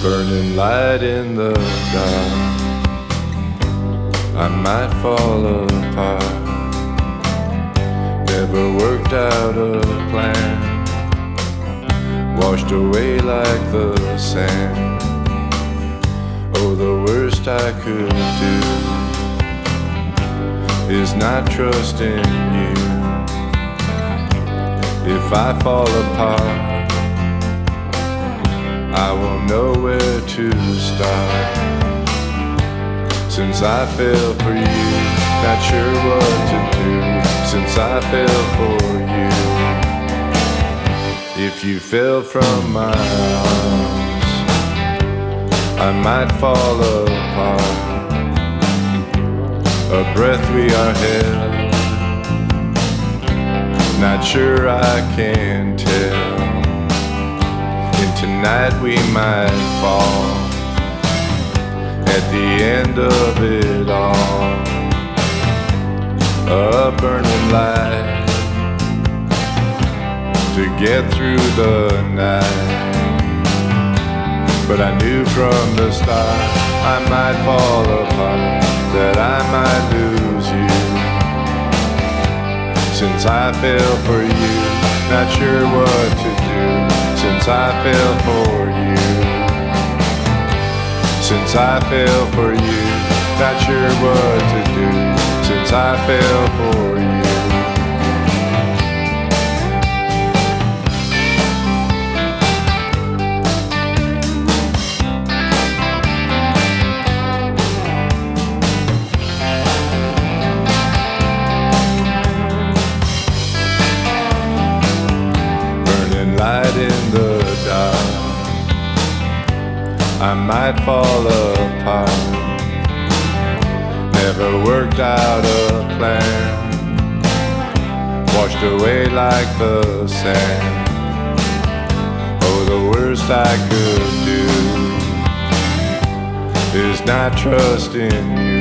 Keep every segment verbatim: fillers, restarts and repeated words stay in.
Burning light in the dark, I might fall apart. Never worked out a plan, washed away like the sand. Oh, the worst I could do is not trust in you. If I fall apart, I will know where to start. Since I fell for you, not sure what to do. Since I fell for you, if you fell from my arms, I might fall apart. A breath we are held, not sure I can tell. And tonight we might fall at the end of it all. A burning light to get through the night. But I knew from the start I might fall apart, that I might lose you. Since I fell for you, not sure what to do. Since I fell for you, since I fell for you, not sure what to do. Since I fell for you. Light in the dark, I might fall apart. Never worked out a plan, washed away like the sand. Oh, the worst I could do is not trust in you.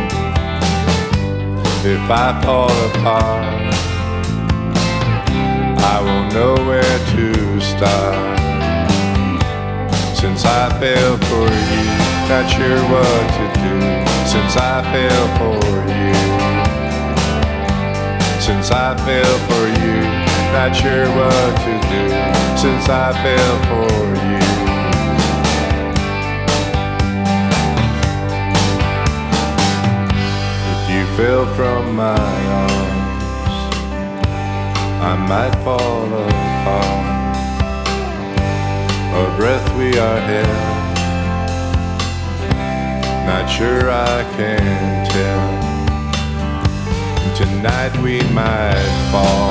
If I fall apart, I won't know where to start. Since I fell for you, not sure what to do. Since I fell for you, since I fell for you, not sure what to do. Since I fell for you. If you fell from my arms, I might fall apart. A breath we are held, not sure I can tell. Tonight we might fall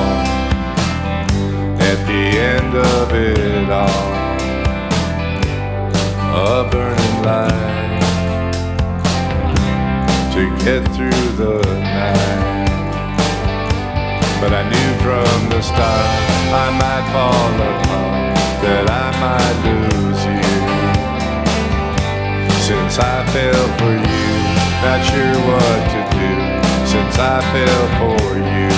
at the end of it all. A burning light to get through the night. But I knew from the start I might fall apart, that I might lose you. Since I fell for you, not sure what to do. Since I fell for you,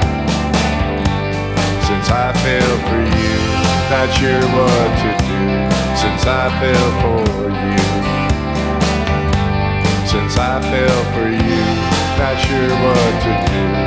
since I fell for you, not sure what to do. Since I fell for you, since I fell for you, not sure what to do.